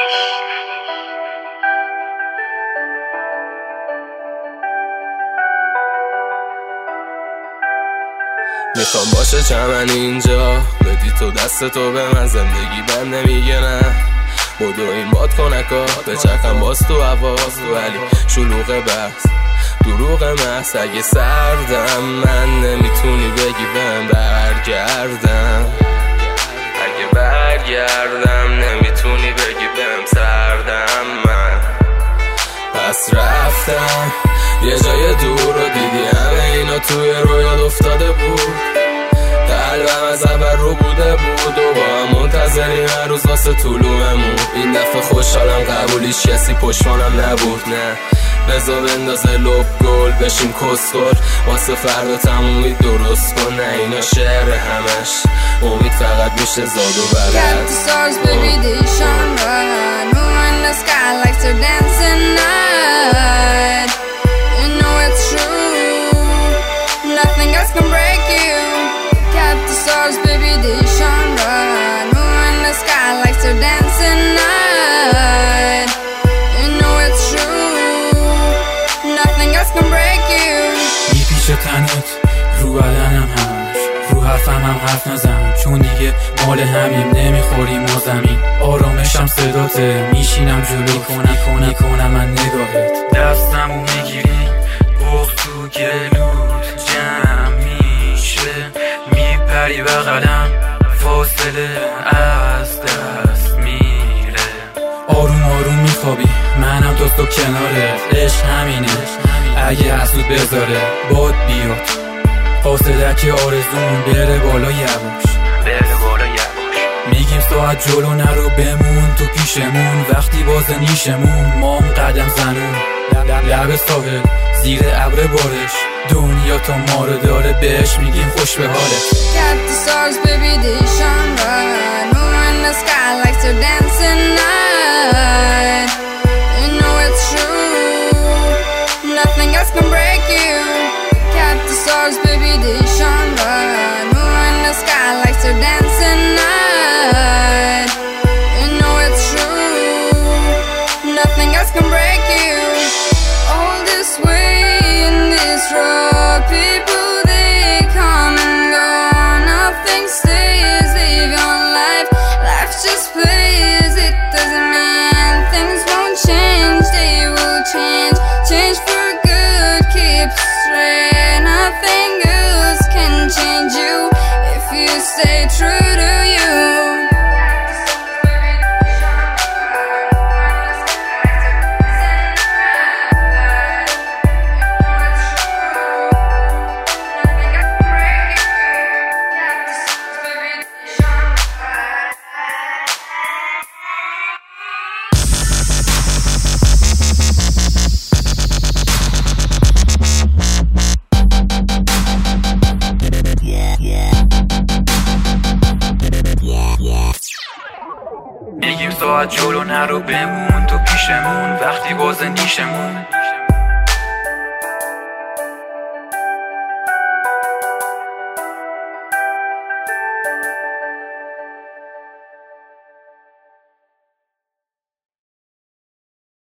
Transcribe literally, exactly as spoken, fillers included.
میخوام باشه چمن اینجا، بدی تو دست تو به من، زندگی بهم نمیگه نه. بدو این باد کنکا به چرخم باز تو حواس تو، ولی شلوغ بحث دروغ محض. اگه سردم من نمیتونی بگی بهم برگردم، اگه برگردم نمیتونی بگی بهم سردم من. پس رفتم یه جای دور رو دیدی، همه اینا توی رویات افتاده بود. قلبم از اول رو بوده بود و با هم منتظریم هر روز واسه طلوعمون. این دفعه خوشحالم قبولیش کسی پشمانم نبود. نه بذار بندازه لب گل بشیم کسخور، واسه فردا تمومی درست کن. نه اینا شعر همش امید فقط میشه زاد و برد. Got the stars baby they shine bright, no in the sky like they're dancing night. You know it's true, nothing else can break you. Got the stars baby they shine bright, no in the sky like they're dancing night. You know it's true, nothing else can break you. میپیچه تنت رو بدنم همش، رو حرفم هم حرف نزن چون دیگه مال همیم، نمیخوریم ما زمین. آرامشم صداته، میشینم جلو کنم کنم کنم من نگاهت. دستمو میگیری بخ تو گلوت جمع میشه، میپری بغلم فاصله از دست میره. آروم آروم میخوابی منم دوست تو کنارت، عشق همینه اگه حسود بذاره باد بیاد. فاصله که آرزون بره بالا یواش، بره بالا یواش. میگیم ساعت جلو نرو بمون تو پیشمون، وقتی باز نیشمون مام قدم زنون. لب ساحل زیر ابر بارش، دنیا تا ما رو داره بهش میگیم خوش به حالت. Got the stars baby they shine bright, no in the sky like they're dancing night. You know it's true, nothing else can break you. Got the stars baby they shine bright, no in the sky like they're dancing night. You know it's true, nothing else can break you. All this way in this road, people they come and go, nothing stays, live your life, life just plays. It doesn't mean things won't change, they will change, change for good, keep straight. Nothing else can change you if you stay true to you. میگیم ساعت جلو نرو بمون تو پیشمون، وقتی باز نیشمون